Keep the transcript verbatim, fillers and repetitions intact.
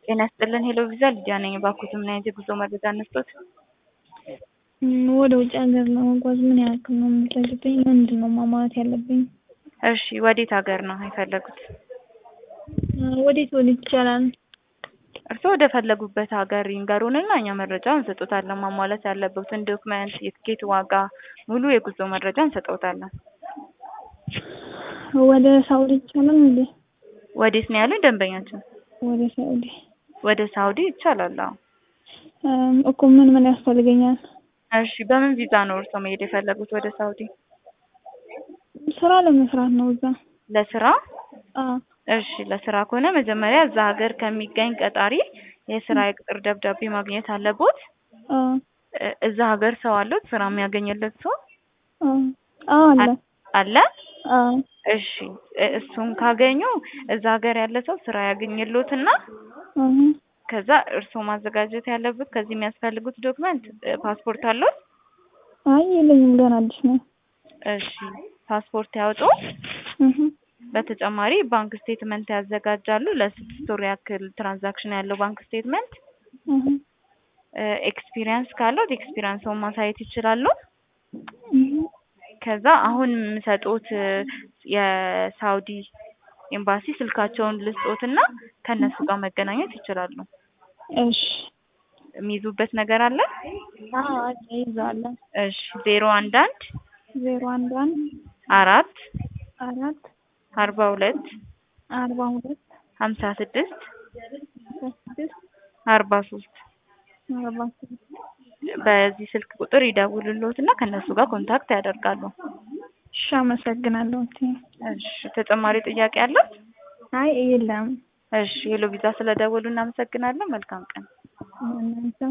ጤና ይስጥልን ሄሎ ቪዛ ሊዲያ ነኝ። እባክዎት ምን አይነት የጉዞ መረጃ እንስጥዎት? ወደ ውጭ ሀገር ለመጓዝ ምን ያክል ነው የሚፈጅብኝ? ምንድን ነው ማሟላት ያለብኝ? እሺ ወዴት ሀገር ነው የፈለጉት? ወዴት ወዴት ይቻላል? እርስዎ ወደ ፈለጉበት ሀገር ይንገሩንና እኛ መረጃ እንሰጥዎታለን። ማሟላት ያለበትን ዶክመንት፣ የትኬት ዋጋ፣ ሙሉ የጉዞ መረጃ እንሰጥዎታለን። ወደ ሳውዲ ይቻላል እንዴ? ወዴት ነው ያሉኝ ደንበኛችን? ወደ ሳውዲ። ወደ ሳውዲ ይቻላል። አዎ እኮ ምን ምን ያስፈልገኛል? እሺ በምን ቪዛ ነው እርስዎ መሄድ የፈለጉት ወደ ሳውዲ? ስራ ለመስራት ነው እዛ። ለስራ? አዎ። እሺ ለስራ ከሆነ መጀመሪያ እዛ ሀገር ከሚገኝ ቀጣሪ የስራ የቅጥር ደብዳቤ ማግኘት አለቦት። አዎ። እዛ ሀገር ሰው አለው ስራ የሚያገኝለት ሰው? አዎ አለ። አለ? አዎ። እሺ እሱን ካገኙ እዛ ሀገር ያለ ሰው ስራ ያገኝልዎትና እህ ከዛ እርስዎ ማዘጋጀት ያለበት ከዚህ የሚያስፈልጉት ዶክመንት ፓስፖርት አለዎት? አይ የለኝም ገና አዲስ ነው። እሺ ፓስፖርት ያውጡ። እህ በተጨማሪ ባንክ ስቴትመንት ያዘጋጃሉ። ለስድስት ወር ያክል ትራንዛክሽን ያለው ባንክ ስቴትመንት። እህ ኤክስፒሪየንስ ካለዎት ኤክስፒሪየንስዎን ማሳየት ይችላሉ። እህ ከዛ አሁን የምሰጥዎት የሳውዲ ኤምባሲ ስልካቸውን ልስጥዎትና ከነሱ ጋር መገናኘት ይችላሉ። እሺ የሚይዙበት ነገር አለ? አዎ አለ ይዛለሁ። እሺ ዜሮ አንድ አንድ ዜሮ አንድ አንድ አራት አራት አርባ ሁለት አርባ ሁለት ሀምሳ ስድስት ሀምሳ ስድስት አርባ ሶስት አርባ ሶስት በዚህ ስልክ ቁጥር ይደውሉልዎትና ከነሱ ጋር ኮንታክት ያደርጋሉ። እሺ አመሰግናለሁ። እሺ ተጨማሪ ጥያቄ አለው? አይ የለም። እሺ ሄሎ ቪዛ ስለደወሉ እናመሰግናለን። መልካም ቀን። እናንተም